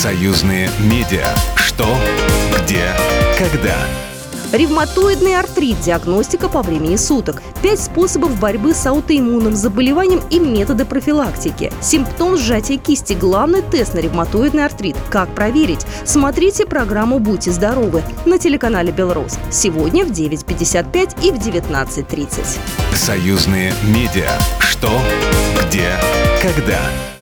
Союзные медиа. Что, где, когда. Ревматоидный артрит. Диагностика по времени суток. 5 способов борьбы с аутоиммунным заболеванием и методы профилактики. Симптом сжатия кисти. Главный тест на ревматоидный артрит. Как проверить? Смотрите программу «Будьте здоровы» на телеканале «Белрос». Сегодня в 9:55 и в 19:30. Союзные медиа. Что, где, когда.